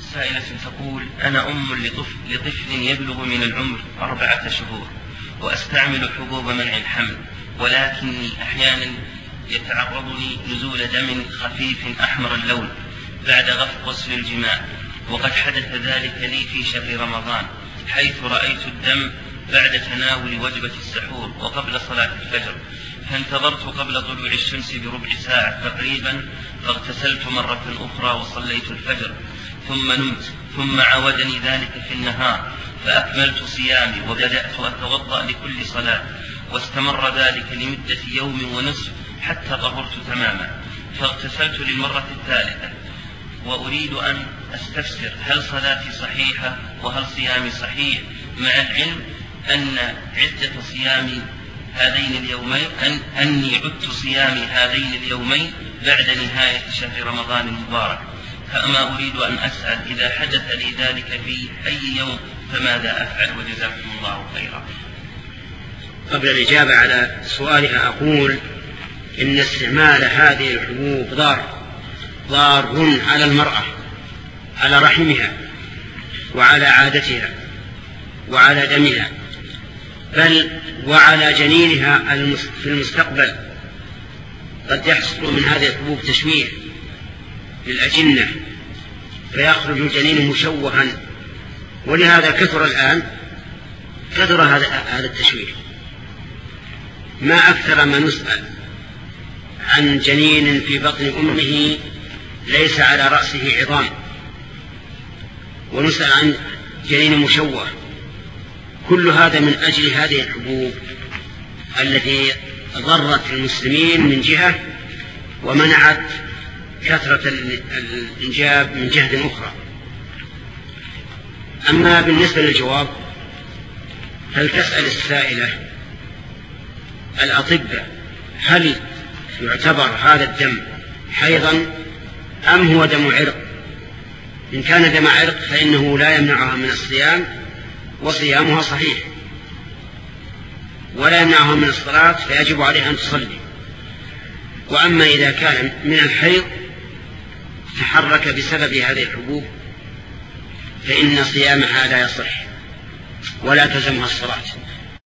سائلة تقول: أنا أم لطفل يبلغ من العمر 4 شهور، وأستعمل حبوب منع الحمل، ولكني أحيانا يتعرضني نزول دم خفيف أحمر اللون بعد غسل الجماع، وقد حدث ذلك لي في شهر رمضان، حيث رأيت الدم بعد تناول وجبة السحور وقبل صلاة الفجر، فانتظرت قبل طلوع الشمس بربع ساعة تقريبا، فاغتسلت مرة أخرى وصليت الفجر، ثم نمت، ثم عودني ذلك في النهار، فأكملت صيامي وبدأت أتوضأ لكل صلاة، واستمر ذلك لمدة يوم ونصف حتى طهرت تماما، فاغتسلت للمرة الثالثة، وأريد أن أستفسر هل صلاتي صحيحة وهل صيامي صحيح، مع العلم أن عدة صيامي هذين اليومين أني عدت صيامي هذين اليومين بعد نهاية شهر رمضان المبارك، فأما أريد أن أسأل إذا حدث لي ذلك في أي يوم فماذا أفعل، وجزاكم الله خيرا. قبل الإجابة على سؤالها أقول إن استعمال هذه الحبوب ضار على المرأة، على رحمها وعلى عادتها وعلى دمها، بل وعلى جنينها في المستقبل. قد يحصل من هذه الحبوب تشويه للأجنة فيخرج الجنين مشوها، ولهذا كثر الآن هذا التشويه. ما أكثر ما نسأل عن جنين في بطن أمه ليس على رأسه عظام، ونسأل عن جنين مشوه، كل هذا من أجل هذه الحبوب التي ضرت المسلمين من جهة ومنعت كثرة الإنجاب من جهة أخرى. أما بالنسبة للجواب، هل تسأل السائلة الأطباء هل يعتبر هذا الدم حيضا أم هو دم عرق؟ إن كان دم عرق فإنه لا يمنعها من الصيام وصيامها صحيح، ولا يمنعها من الصلاة فيجب عليها أن تصلي. وأما إذا كان من الحيض تحرك بسبب هذه الحبوب فإن صيامها لا يصح ولا تلزمها الصلاة.